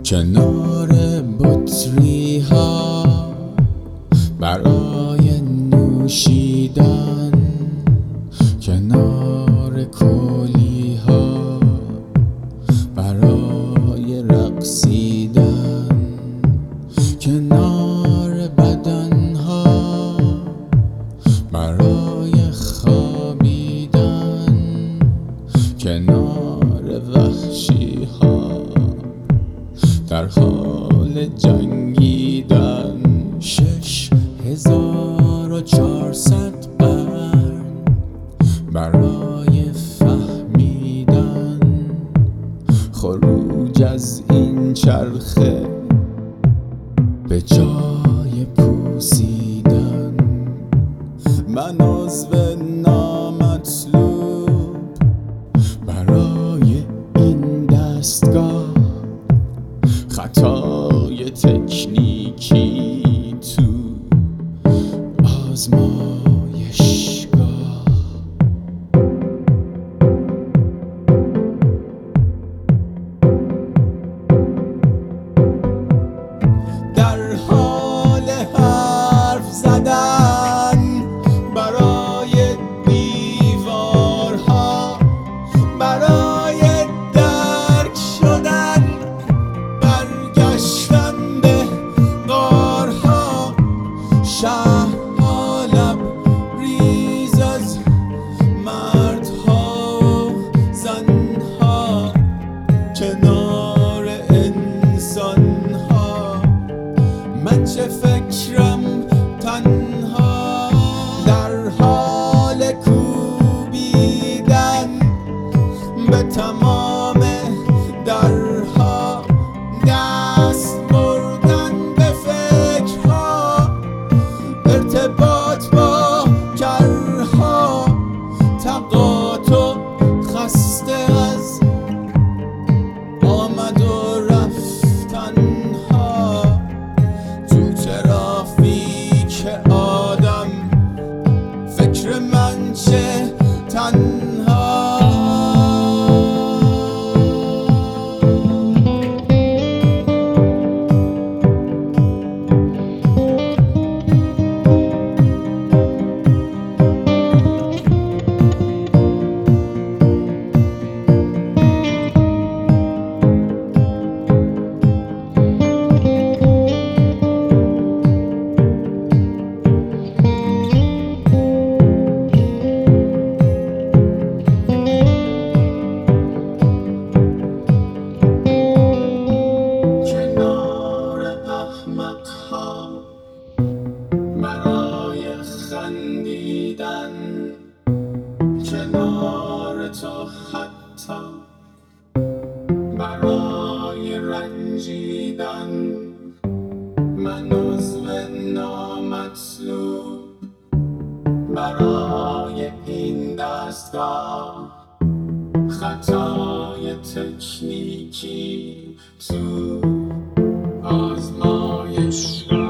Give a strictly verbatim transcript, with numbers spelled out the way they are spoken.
کنار بطری ها برای نوشیدن، کنار کولی ها برای رقصیدن، کنار بدن ها برای خوابیدن، کنار وحشی ها در حال جنگیدن. شش هزار و چهارصد قرن برای فهمیدن خروج از این چرخه به جای پوسیدن. من عضو نامطلوب برای این دستگاه، خطای تکنیکی تو آزمایشگاه. در حال حرف زدن برای دیوارها، برای درک شدن، برگشتن به غارها. شهرها لبریز از مردها و زنها، کنار انسانها. من چه فکرم تنها در حال کوبیدن به تمام درها، دست بردن به فکرها، ارتباط با کرها، تقاطع خسته از آمد و رفتنها. تو ترافیک آدم فکر من چه تنها. برای خندیدن، کنار تو حتی برای رنجیدن. من عضو نامطلوب برای این دستگاه، خطای تکنیکی تو آزمایشگاه.